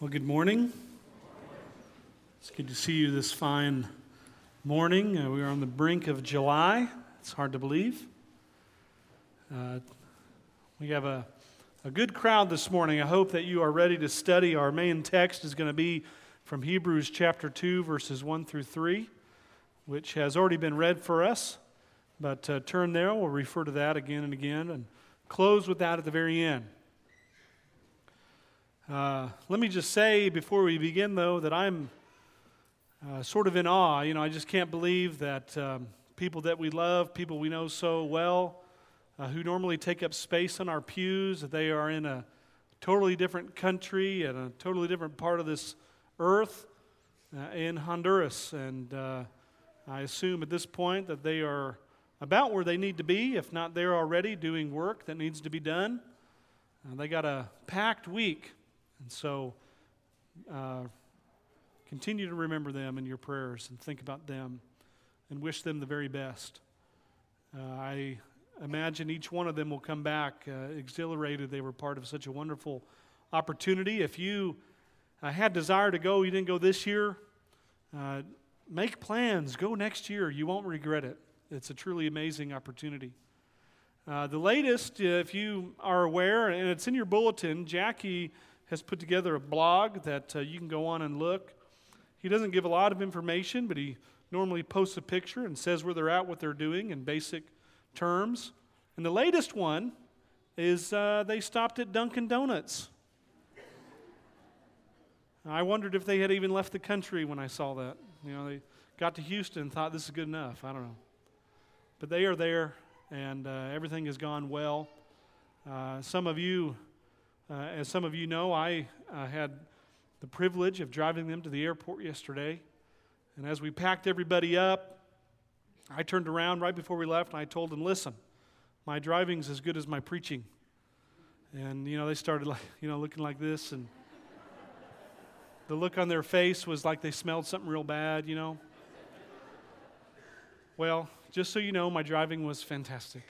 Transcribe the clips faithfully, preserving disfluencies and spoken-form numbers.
Well, good morning. It's good to see you this fine morning. Uh, we are on the brink of July. It's hard to believe. Uh, we have a, a good crowd this morning. I hope that you are ready to study. Our main text is going to be from Hebrews chapter two, verses one through three, which has already been read for us. But uh, turn there. We'll refer to that again and again and close with that at the very end. Uh, let me just say before we begin, though, that I'm uh, sort of in awe. You know, I just can't believe that um, people that we love, people we know so well, uh, who normally take up space on our pews, that they are in a totally different country and a totally different part of this earth uh, in Honduras. And uh, I assume at this point that they are about where they need to be, if not there already, doing work that needs to be done. Uh, they got a packed week. And so, uh, continue to remember them in your prayers and think about them and wish them the very best. Uh, I imagine each one of them will come back uh, exhilarated. They were part of such a wonderful opportunity. If you uh, had desire to go, you didn't go this year, uh, make plans. Go next year. You won't regret it. It's a truly amazing opportunity. Uh, the latest, uh, if you are aware, and it's in your bulletin, Jackie has put together a blog that uh, you can go on and look. He doesn't give a lot of information, but he normally posts a picture and says where they're at, what they're doing in basic terms. And the latest one is uh, they stopped at Dunkin' Donuts. I wondered if they had even left the country when I saw that. You know, they got to Houston and thought this is good enough. I don't know. But they are there, and uh, everything has gone well. Uh, some of you Uh, as some of you know, I uh, had the privilege of driving them to the airport yesterday. And as we packed everybody up, I turned around right before we left and I told them, listen, my driving's as good as my preaching. And, you know, they started, like, you know, looking like this. And the look on their face was like they smelled something real bad, you know. Well, just so you know, my driving was fantastic.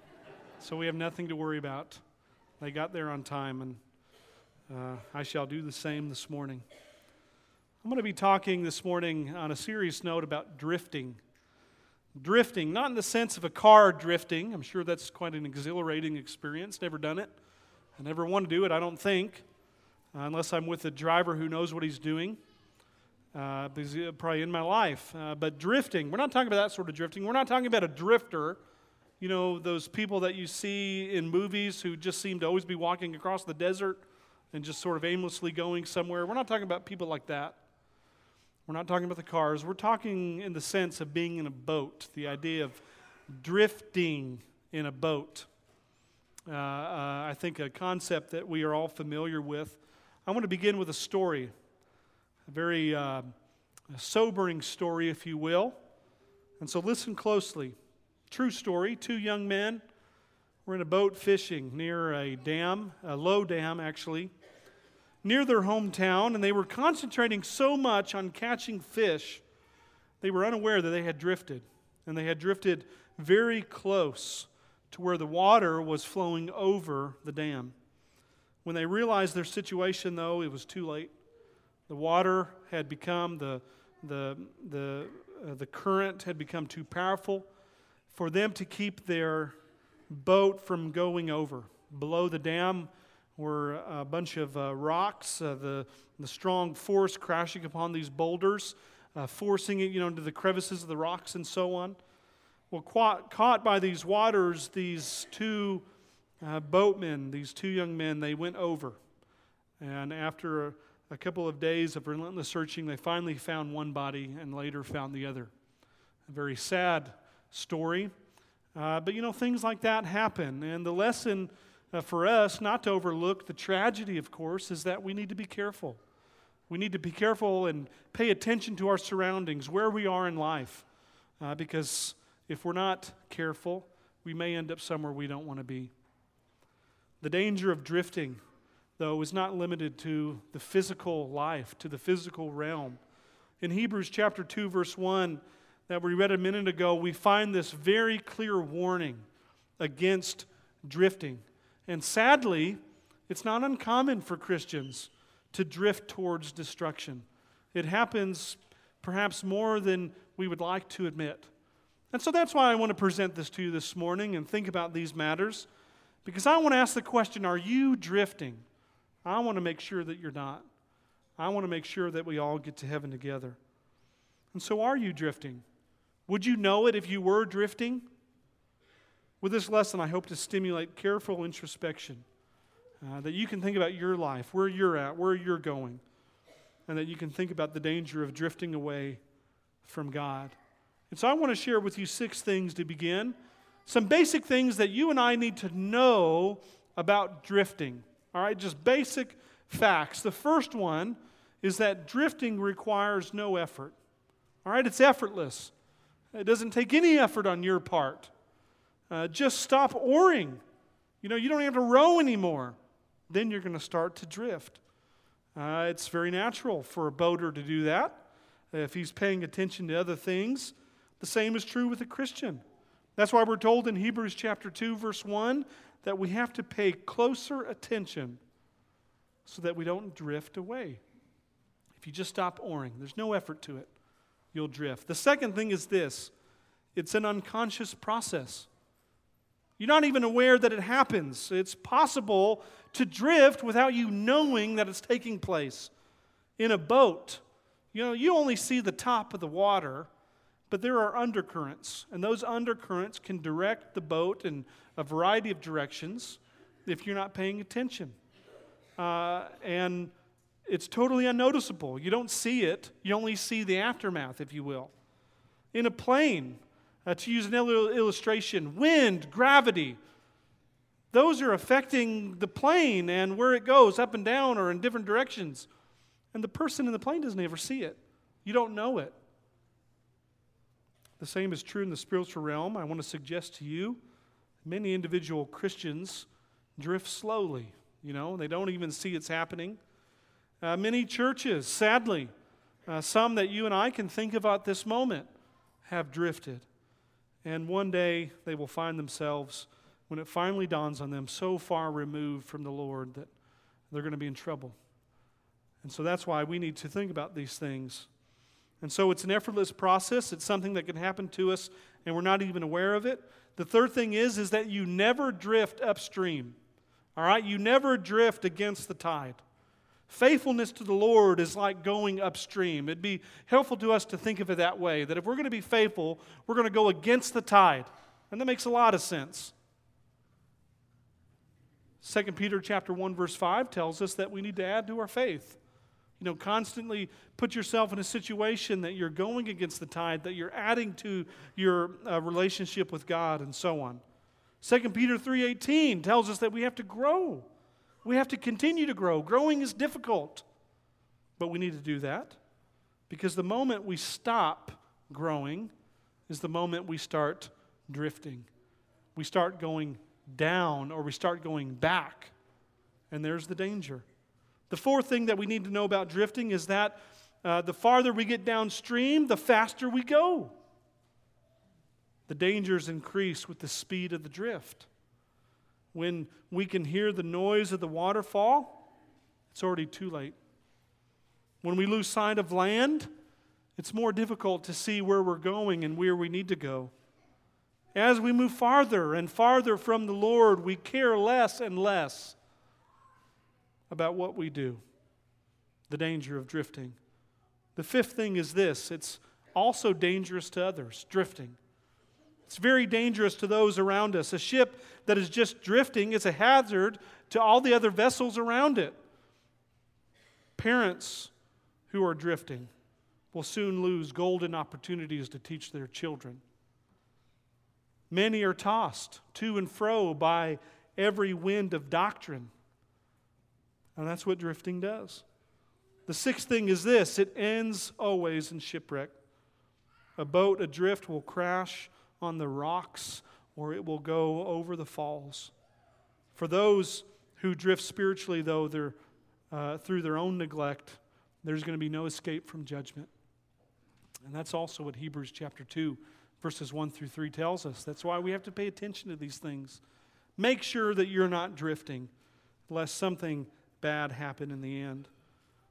So we have nothing to worry about. They got there on time, and uh, I shall do the same this morning. I'm going to be talking this morning on a serious note about drifting. Drifting, not in the sense of a car drifting. I'm sure that's quite an exhilarating experience. Never done it. I never want to do it, I don't think, uh, unless I'm with a driver who knows what he's doing. Uh, because he's probably in my life. Uh, but drifting, we're not talking about that sort of drifting. We're not talking about a drifter. You know, those people that you see in movies who just seem to always be walking across the desert and just sort of aimlessly going somewhere. We're not talking about people like that. We're not talking about the cars. We're talking in the sense of being in a boat, the idea of drifting in a boat. Uh, uh, I think a concept that we are all familiar with. I want to begin with a story, a very uh, a sobering story, if you will. And so listen closely. True story, two young men were in a boat fishing near a dam, a low dam actually, near their hometown, and they were concentrating so much on catching fish, they were unaware that they had drifted, and they had drifted very close to where the water was flowing over the dam. When they realized their situation, though, it was too late. The water had become, the, the, the, uh, the current had become too powerful for them to keep their boat from going over. Below the dam were a bunch of uh, rocks, uh, the, the strong force crashing upon these boulders, uh, forcing it, you know, into the crevices of the rocks and so on. Well, caught, caught by these waters, these two uh, boatmen, these two young men, they went over. And after a, a couple of days of relentless searching, they finally found one body and later found the other. A very sad story. Uh, but you know, things like that happen. And the lesson uh, for us, not to overlook the tragedy, of course, is that we need to be careful. We need to be careful and pay attention to our surroundings, where we are in life. Uh, because if we're not careful, we may end up somewhere we don't want to be. The danger of drifting, though, is not limited to the physical life, to the physical realm. In Hebrews chapter two, verse one, that we read a minute ago, we find this very clear warning against drifting. And sadly, it's not uncommon for Christians to drift towards destruction. It happens perhaps more than we would like to admit. And so that's why I want to present this to you this morning and think about these matters, because I want to ask the question, are you drifting? I want to make sure that you're not. I want to make sure that we all get to heaven together. And so are you drifting? Would you know it if you were drifting? With this lesson, I hope to stimulate careful introspection, uh, that you can think about your life, where you're at, where you're going, and that you can think about the danger of drifting away from God. And so I want to share with you six things to begin, some basic things that you and I need to know about drifting. All right, just basic facts. The first one is that drifting requires no effort. All right, it's effortless. It doesn't take any effort on your part. Uh, just stop oaring. You know, you don't have to row anymore. Then you're going to start to drift. Uh, it's very natural for a boater to do that if he's paying attention to other things. The same is true with a Christian. That's why we're told in Hebrews chapter two, verse one, that we have to pay closer attention so that we don't drift away. If you just stop oaring, there's no effort to it, you'll drift. The second thing is this: it's an unconscious process. You're not even aware that it happens. It's possible to drift without you knowing that it's taking place. In a boat, you know, you only see the top of the water, but there are undercurrents, and those undercurrents can direct the boat in a variety of directions if you're not paying attention. Uh, and it's totally unnoticeable. You don't see it. You only see the aftermath, if you will. In a plane, uh, to use an il- illustration, wind, gravity, those are affecting the plane and where it goes, up and down or in different directions. And the person in the plane doesn't ever see it. You don't know it. The same is true in the spiritual realm. I want to suggest to you, many individual Christians drift slowly. You know, they don't even see it's happening. Uh, many churches, sadly, uh, some that you and I can think about this moment, have drifted. And one day they will find themselves, when it finally dawns on them, so far removed from the Lord that they're going to be in trouble. And so that's why we need to think about these things. And so it's an effortless process. It's something that can happen to us and we're not even aware of it. The third thing is, is that you never drift upstream. All right? You never drift against the tide. Faithfulness to the Lord is like going upstream. It'd be helpful to us to think of it that way, that if we're going to be faithful, we're going to go against the tide. And that makes a lot of sense. Second Peter chapter one, verse five tells us that we need to add to our faith. You know, constantly put yourself in a situation that you're going against the tide, that you're adding to your uh, relationship with God, and so on. Second Peter three eighteen tells us that we have to grow. We have to continue to grow. Growing is difficult, but we need to do that because the moment we stop growing is the moment we start drifting. We start going down or we start going back, and there's the danger. The fourth thing that we need to know about drifting is that uh, the farther we get downstream, the faster we go. The dangers increase with the speed of the drift. When we can hear the noise of the waterfall, it's already too late. When we lose sight of land, it's more difficult to see where we're going and where we need to go. As we move farther and farther from the Lord, we care less and less about what we do. The danger of drifting. The fifth thing is this: it's also dangerous to others, drifting. It's very dangerous to those around us. A ship that is just drifting is a hazard to all the other vessels around it. Parents who are drifting will soon lose golden opportunities to teach their children. Many are tossed to and fro by every wind of doctrine. And that's what drifting does. The sixth thing is this: it ends always in shipwreck. A boat adrift will crash on the rocks or it will go over the falls. For those who drift spiritually, though, they're, uh, through their own neglect, there's going to be no escape from judgment. And that's also what Hebrews chapter two, verses one through three tells us. That's why we have to pay attention to these things. Make sure that you're not drifting, lest something bad happen in the end.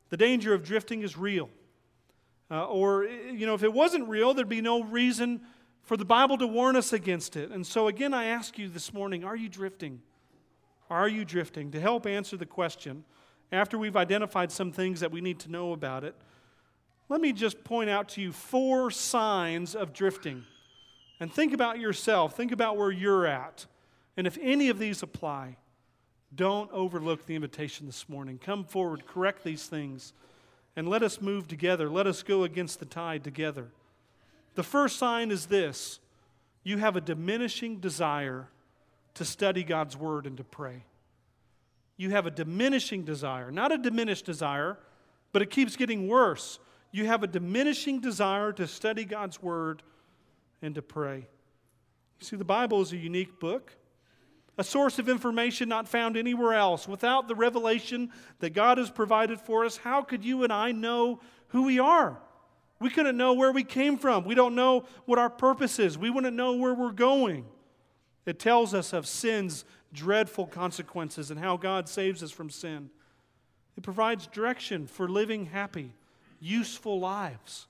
The danger of drifting is real. Uh, or, you know, if it wasn't real, there'd be no reason for the Bible to warn us against it. And so again, I ask you this morning, are you drifting? Are you drifting? To help answer the question, after we've identified some things that we need to know about it, let me just point out to you four signs of drifting. And think about yourself. Think about where you're at. And if any of these apply, don't overlook the invitation this morning. Come forward, correct these things, and let us move together. Let us go against the tide together. The first sign is this: you have a diminishing desire to study God's Word and to pray. You have a diminishing desire, not a diminished desire, but it keeps getting worse. You have a diminishing desire to study God's Word and to pray. You see, the Bible is a unique book, a source of information not found anywhere else. Without the revelation that God has provided for us, how could you and I know who we are? We couldn't know where we came from. We don't know what our purpose is. We wouldn't know where we're going. It tells us of sin's dreadful consequences and how God saves us from sin. It provides direction for living happy, useful lives.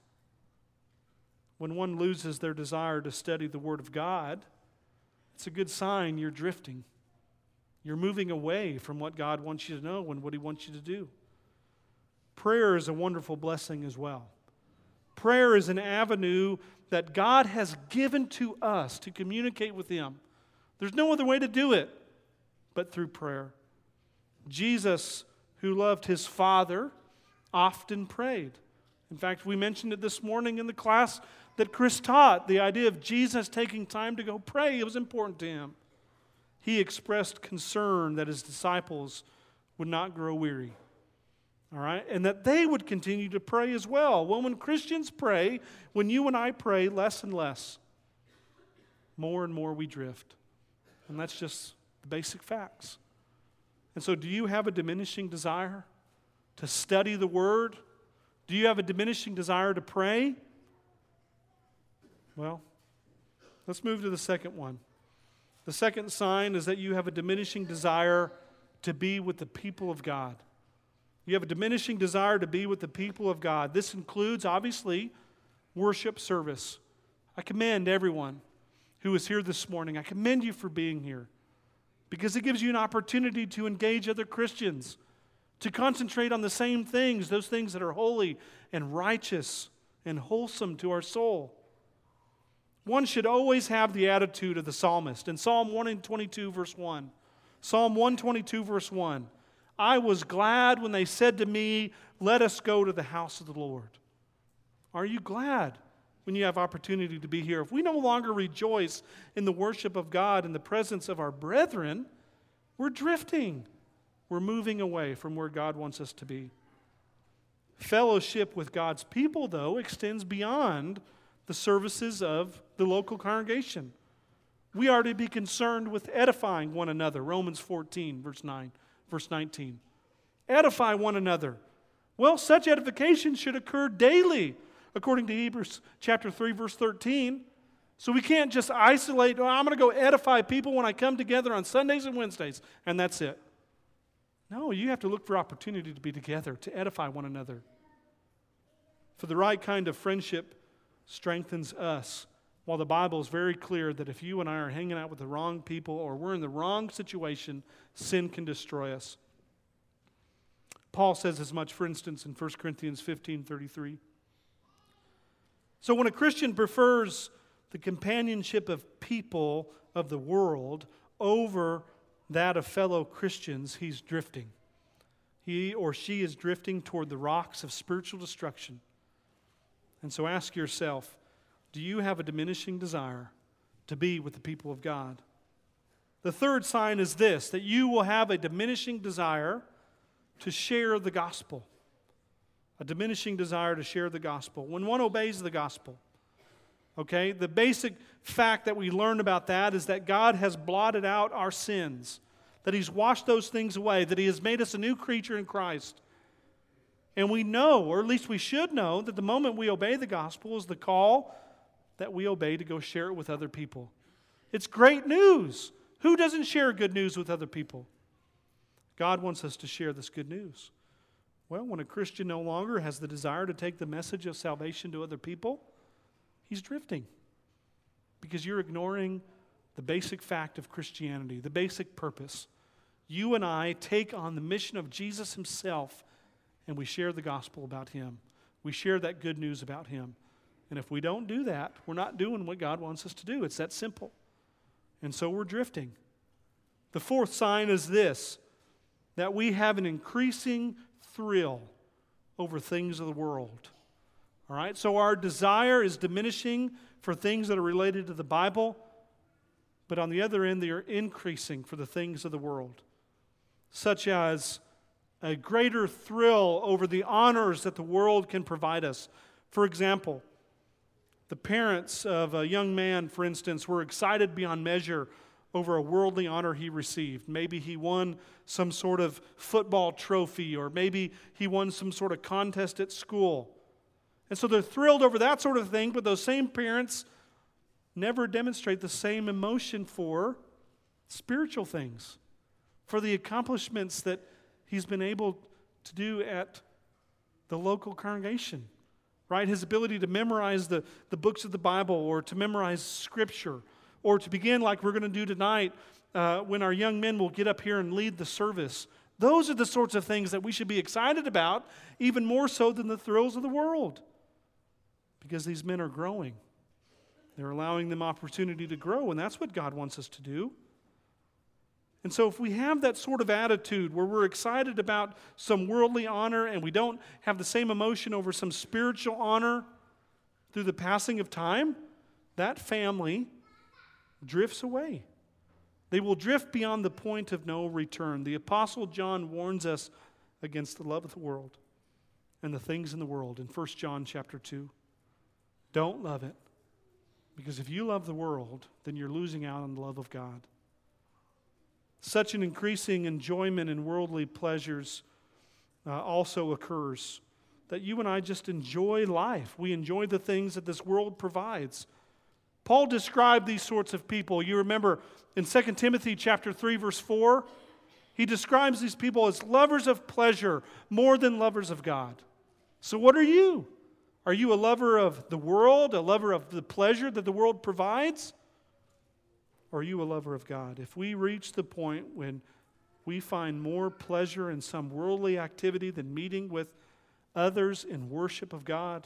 When one loses their desire to study the Word of God, it's a good sign you're drifting. You're moving away from what God wants you to know and what He wants you to do. Prayer is a wonderful blessing as well. Prayer is an avenue that God has given to us to communicate with Him. There's no other way to do it but through prayer. Jesus, who loved His Father, often prayed. In fact, we mentioned it this morning in the class that Chris taught, the idea of Jesus taking time to go pray. It was important to Him. He expressed concern that His disciples would not grow weary. All right? And that they would continue to pray as well. Well, when Christians pray, when you and I pray less and less, more and more we drift. And that's just the basic facts. And so do you have a diminishing desire to study the Word? Do you have a diminishing desire to pray? Well, let's move to the second one. The second sign is that you have a diminishing desire to be with the people of God. You have a diminishing desire to be with the people of God. This includes, obviously, worship service. I commend everyone who is here this morning. I commend you for being here because it gives you an opportunity to engage other Christians, to concentrate on the same things, those things that are holy and righteous and wholesome to our soul. One should always have the attitude of the psalmist. In Psalm one twenty-two, verse one, Psalm one twenty-two, verse one, I was glad when they said to me, let us go to the house of the Lord. Are you glad when you have opportunity to be here? If we no longer rejoice in the worship of God in the presence of our brethren, we're drifting. We're moving away from where God wants us to be. Fellowship with God's people, though, extends beyond the services of the local congregation. We are to be concerned with edifying one another. Romans fourteen, verse nine, verse nineteen. Edify one another. Well, such edification should occur daily, according to Hebrews chapter three, verse thirteen. So we can't just isolate, oh, I'm going to go edify people when I come together on Sundays and Wednesdays, and that's it. No, you have to look for opportunity to be together, to edify one another. For the right kind of friendship strengthens us, while the Bible is very clear that if you and I are hanging out with the wrong people or we're in the wrong situation, sin can destroy us. Paul says as much, for instance, in First Corinthians fifteen thirty-three. So when a Christian prefers the companionship of people of the world over that of fellow Christians, he's drifting. He or she is drifting toward the rocks of spiritual destruction. And so ask yourself, do you have a diminishing desire to be with the people of God? The third sign is this, that you will have a diminishing desire to share the gospel. A diminishing desire to share the gospel. When one obeys the gospel, okay, the basic fact that we learn about that is that God has blotted out our sins, that He's washed those things away, that He has made us a new creature in Christ. And we know, or at least we should know, that the moment we obey the gospel is the call that we obey to go share it with other people. It's great news. Who doesn't share good news with other people? God wants us to share this good news. Well, when a Christian no longer has the desire to take the message of salvation to other people, he's drifting. Because you're ignoring the basic fact of Christianity, the basic purpose. You and I take on the mission of Jesus himself, and we share the gospel about him. We share that good news about him. And if we don't do that, we're not doing what God wants us to do. It's that simple. And so we're drifting. The fourth sign is this, that we have an increasing thrill over things of the world. All right? So our desire is diminishing for things that are related to the Bible, but on the other end, they are increasing for the things of the world, such as a greater thrill over the honors that the world can provide us. For example, the parents of a young man, for instance, were excited beyond measure over a worldly honor he received. Maybe he won some sort of football trophy, or maybe he won some sort of contest at school. And so they're thrilled over that sort of thing, but those same parents never demonstrate the same emotion for spiritual things, for the accomplishments that he's been able to do at the local congregation, right? His ability to memorize the, the books of the Bible, or to memorize Scripture, or to begin like we're going to do tonight uh, when our young men will get up here and lead the service. Those are the sorts of things that we should be excited about, even more so than the thrills of the world, because these men are growing. They're allowing them opportunity to grow, and that's what God wants us to do. And so if we have that sort of attitude where we're excited about some worldly honor and we don't have the same emotion over some spiritual honor through the passing of time, that family drifts away. They will drift beyond the point of no return. The Apostle John warns us against the love of the world and the things in the world in First John chapter two. Don't love it, because if you love the world, then you're losing out on the love of God. Such an increasing enjoyment in worldly pleasures uh, also occurs, that you and I just enjoy life. We enjoy the things that this world provides. Paul described these sorts of people. You remember in Second Timothy chapter three, verse four, he describes these people as lovers of pleasure more than lovers of God. So what are you? Are you a lover of the world, a lover of the pleasure that the world provides? Or are you a lover of God? If we reach the point when we find more pleasure in some worldly activity than meeting with others in worship of God,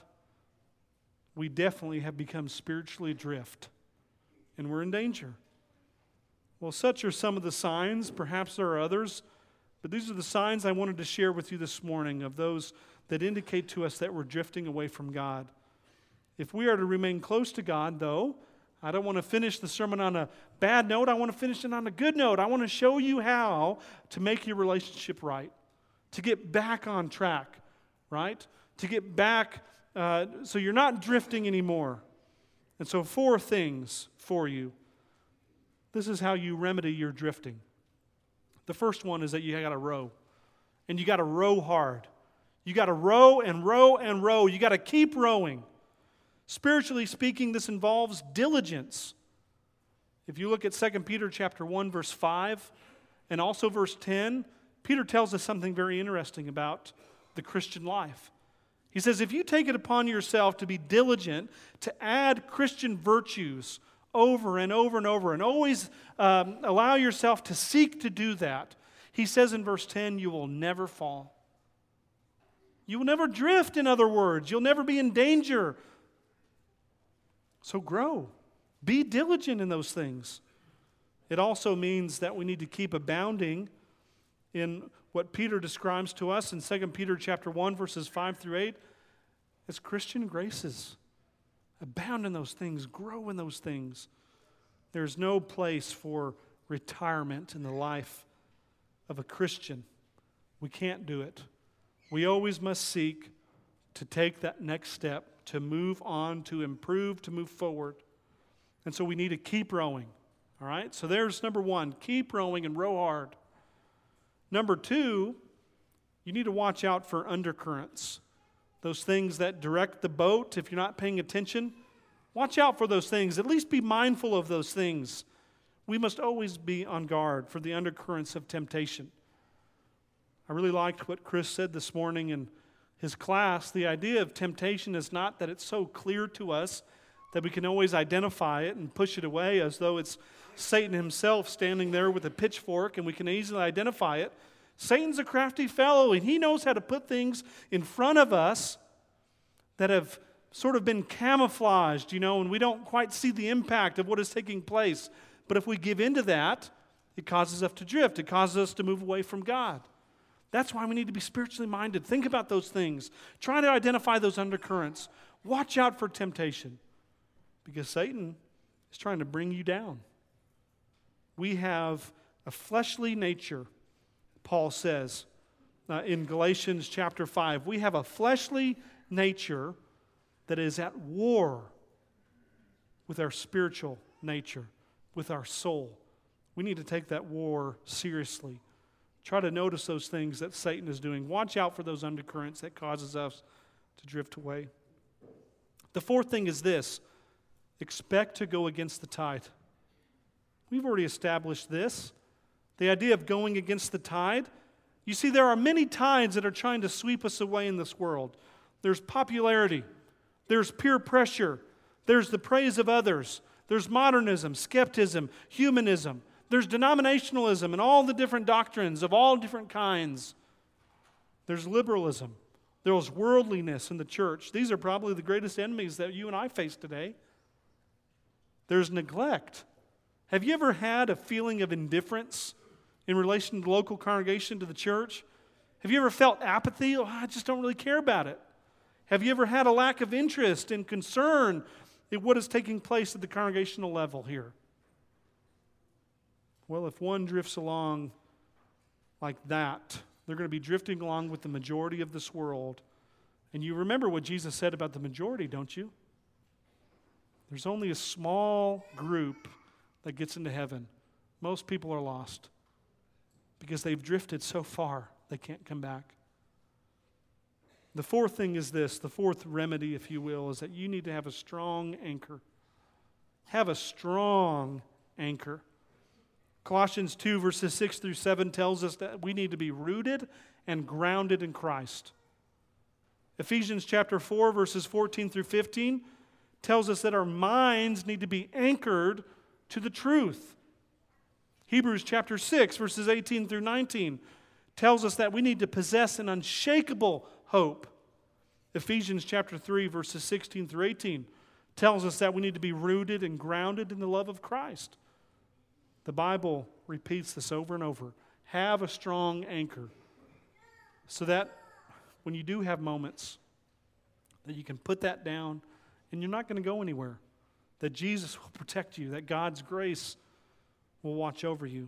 we definitely have become spiritually adrift, and we're in danger. Well, such are some of the signs. Perhaps there are others, but these are the signs I wanted to share with you this morning of those that indicate to us that we're drifting away from God. If we are to remain close to God, though, I don't want to finish the sermon on a bad note. I want to finish it on a good note. I want to show you how to make your relationship right, to get back on track, right? To get back uh, so you're not drifting anymore. And so four things for you. This is how you remedy your drifting. The first one is that you got to row, and you got to row hard. You got to row and row and row. You got to keep rowing. Spiritually speaking, this involves diligence. If you look at Second Peter chapter one, verse five, and also verse ten, Peter tells us something very interesting about the Christian life. He says, if you take it upon yourself to be diligent, to add Christian virtues over and over and over, and always um, allow yourself to seek to do that, he says in verse ten, you will never fall. You will never drift, in other words. You'll never be in danger. So grow. Be diligent in those things. It also means that we need to keep abounding in what Peter describes to us in Second Peter chapter one, verses five through eight, as Christian graces. Abound in those things. Grow in those things. There's no place for retirement in the life of a Christian. We can't do it. We always must seek to take that next step, to move on, to improve, to move forward. And so we need to keep rowing. All right? So there's number one, keep rowing and row hard. Number two, you need to watch out for undercurrents. Those things that direct the boat, if you're not paying attention, watch out for those things. At least be mindful of those things. We must always be on guard for the undercurrents of temptation. I really liked what Chris said this morning in his class. The idea of temptation is not that it's so clear to us that we can always identify it and push it away as though it's Satan himself standing there with a pitchfork and we can easily identify it. Satan's a crafty fellow, and he knows how to put things in front of us that have sort of been camouflaged, you know, and we don't quite see the impact of what is taking place. But if we give into that, it causes us to drift. It causes us to move away from God. That's why we need to be spiritually minded. Think about those things. Try to identify those undercurrents. Watch out for temptation, because Satan is trying to bring you down. We have a fleshly nature, Paul says uh, in Galatians chapter five. We have a fleshly nature that is at war with our spiritual nature, with our soul. We need to take that war seriously. Try to notice those things that Satan is doing. Watch out for those undercurrents that causes us to drift away. The fourth thing is this: expect to go against the tide. We've already established this. The idea of going against the tide. You see, there are many tides that are trying to sweep us away in this world. There's popularity. There's peer pressure. There's the praise of others. There's modernism, skepticism, humanism. There's denominationalism and all the different doctrines of all different kinds. There's liberalism. There's worldliness in the church. These are probably the greatest enemies that you and I face today. There's neglect. Have you ever had a feeling of indifference in relation to the local congregation, to the church? Have you ever felt apathy? Oh, I just don't really care about it. Have you ever had a lack of interest and concern in what is taking place at the congregational level here? Well, if one drifts along like that, they're going to be drifting along with the majority of this world. And you remember what Jesus said about the majority, don't you? There's only a small group that gets into heaven. Most people are lost because they've drifted so far they can't come back. The fourth thing is this, the fourth remedy, if you will, is that you need to have a strong anchor. Have a strong anchor. Colossians two, verses six through seven tells us that we need to be rooted and grounded in Christ. Ephesians chapter four, verses fourteen through fifteen tells us that our minds need to be anchored to the truth. Hebrews chapter six, verses eighteen through nineteen tells us that we need to possess an unshakable hope. Ephesians chapter three, verses sixteen through eighteen tells us that we need to be rooted and grounded in the love of Christ. The Bible repeats this over and over. Have a strong anchor so that when you do have moments that you can put that down and you're not going to go anywhere, that Jesus will protect you, that God's grace will watch over you.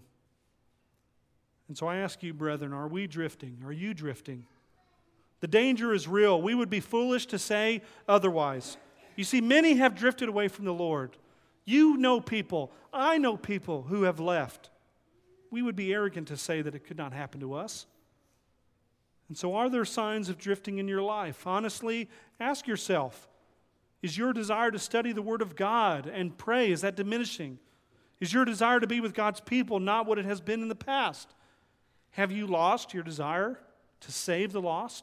And so I ask you, brethren, are we drifting? Are you drifting? The danger is real. We would be foolish to say otherwise. You see, many have drifted away from the Lord. You know people, I know people who have left. We would be arrogant to say that it could not happen to us. And so are there signs of drifting in your life? Honestly, ask yourself, is your desire to study the Word of God and pray, is that diminishing? Is your desire to be with God's people not what it has been in the past? Have you lost your desire to save the lost?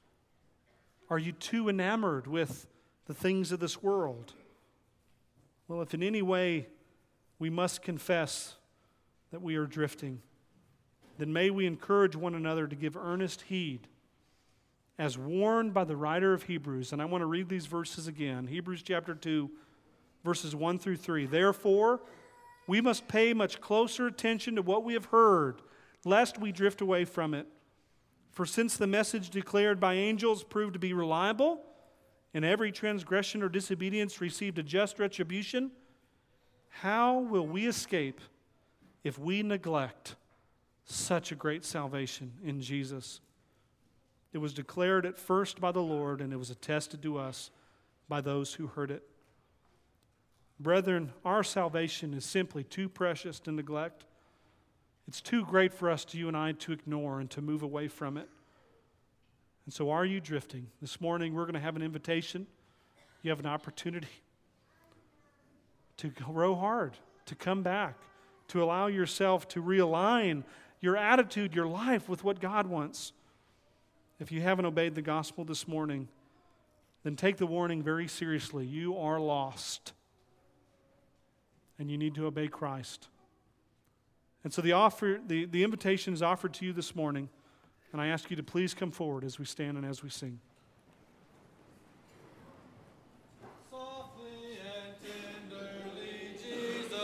Are you too enamored with the things of this world? Well, if in any way we must confess that we are drifting, then may we encourage one another to give earnest heed, as warned by the writer of Hebrews. And I want to read these verses again. Hebrews chapter two, verses one through three. Therefore, we must pay much closer attention to what we have heard, lest we drift away from it. For since the message declared by angels proved to be reliable, and every transgression or disobedience received a just retribution, how will we escape if we neglect such a great salvation in Jesus? It was declared at first by the Lord, and it was attested to us by those who heard it. Brethren, our salvation is simply too precious to neglect. It's too great for us, to you and I, to ignore and to move away from it. And so are you drifting? This morning we're going to have an invitation. You have an opportunity to row hard, to come back, to allow yourself to realign your attitude, your life with what God wants. If you haven't obeyed the gospel this morning, then take the warning very seriously. You are lost, and you need to obey Christ. And so the offer, the, the invitation is offered to you this morning, and I ask you to please come forward as we stand and as we sing.